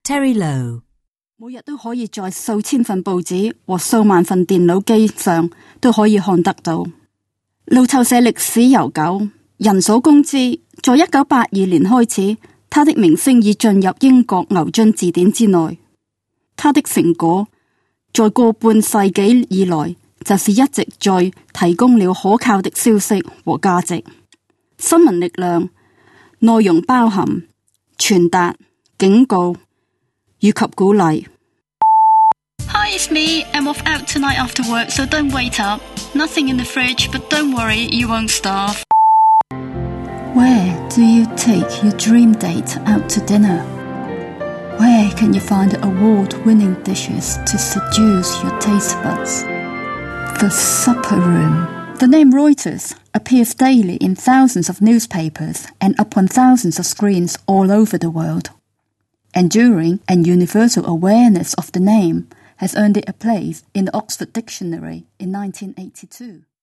Terry Lowe。 每日都可以在數千份報紙和數萬份電腦機上都可以看得到。路透社歷史悠久，人所公知，在1982年開始，他的名聲已進入英國牛津字典之內。他的成果在個半世紀以來，就是一直在提供了可靠的消息和價值。新聞力量內容包含傳達、警告以及鼓勵。 Hi, it's me. I'm off out tonight after work, so don't wait up. Nothing in the fridge, but don't worry, you won't starve. Where do you take your dream date out to dinner? Where can you find award-winning dishes to seduce your taste buds? The supper room. The name Reuters appears daily in thousands of newspapers and upon thousands of screens all over the world. Enduring and universal awareness of the name has earned it a place in the Oxford Dictionary in 1982.